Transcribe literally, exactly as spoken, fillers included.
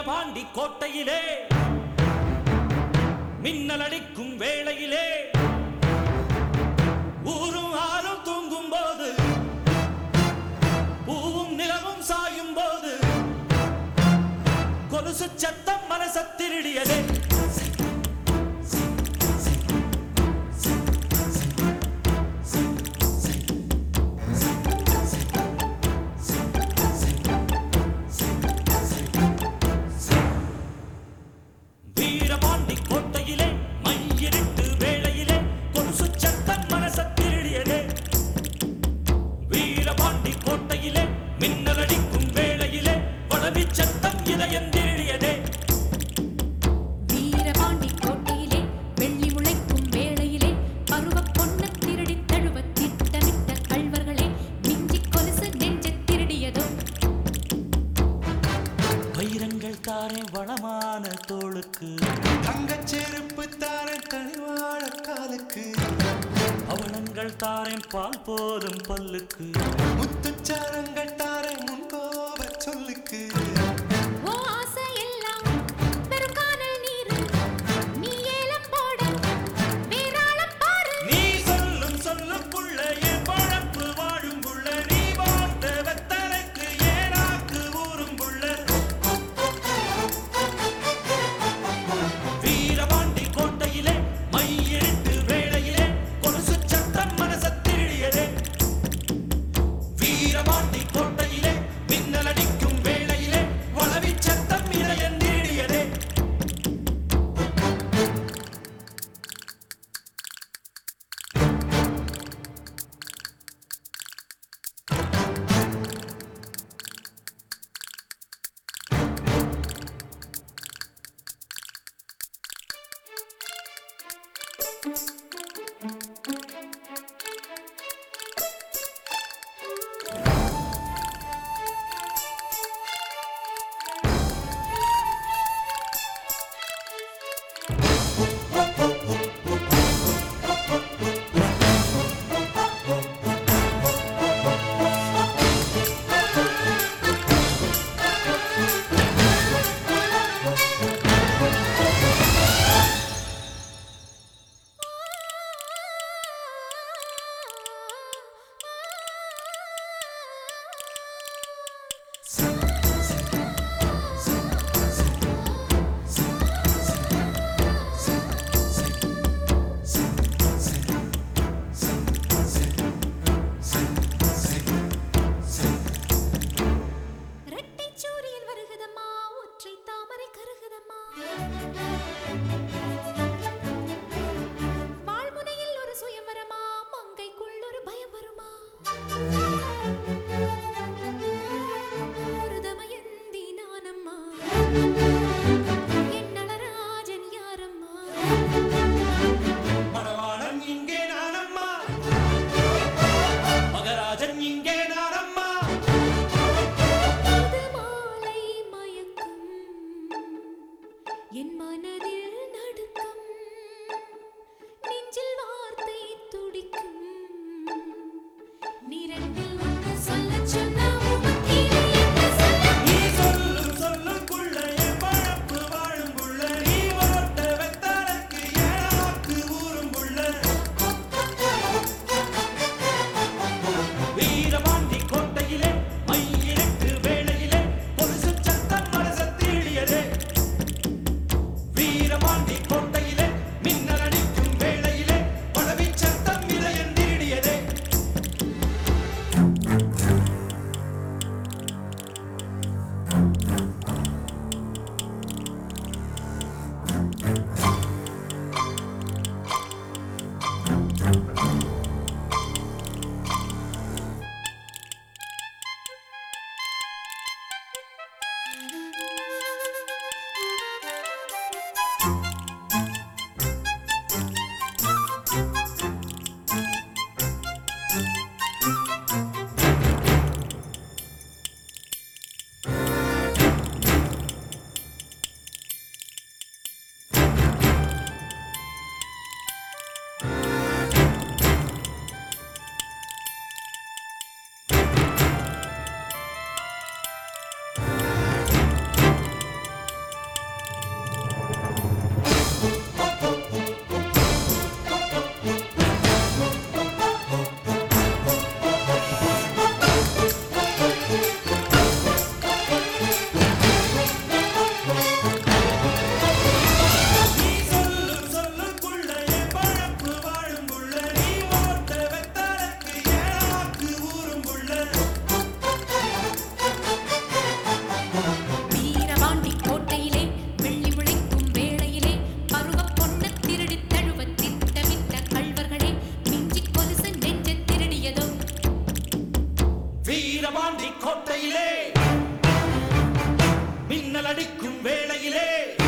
வீரபாண்டி கோட்டையிலே மின்னல் அடிக்கும் வேளையிலே ஊரும் ஆறும் தூங்கும் போது பூவும் நிலவும் சாயும் போது கொலுசு சத்தம் மனச திருடியதே. வீரபாண்டி கோட்டையிலே மையிருட்டு வேளையிலே கொலுசு சத்தம் மனச திருடியதே. வீரபாண்டி கோட்டையிலே மின்னல் அடிக்கும் வேளையிலே வளவி சத்தம் இதயம் திருடியதே. வீரபாண்டி கோட்டையிலே வெள்ளி முளைக்கும் வேளையிலே பருவ பொண்ணு திருடி தழுவ திட்டமிட்ட கள்வர்களே மிஞ்சி கொலுசு நெஞ்ச திருடியதோ. வைரங்கள் தாரே வளமான தோளுக்கு தங்கச் செருப்பு தாரே தனிவாழ காலுக்கு அவலங்கள் தாரேன் பால் போதும் பல்லுக்கு முத்துச்சாரங்கள் தாரே முன்கோப சொல்லுக்கு. ஓ ஆசை எல்லாம் வெறும் கானல் நீர் நீ ஏலம் போட வேறாளம் பாரு. நீ சொல்லும் சொல்லுக்குள்ள என் பழப்பு வாழும் புள்ள நீ பார்த்த வெத்தலைக்கு ஏனாக்கு ஊரும் புள்ள. வீரபாண்டி கோட்டையிலே மையிருட்டு வேளையிலே கொலுசு சத்தம் மனச திருடியதே. வீரபாண்டி கோட்டையிலே மின்னல் அடிக்கும் வேளையிலே கோட்டையிலே மின்னல் அடிக்கும் வேளையிலே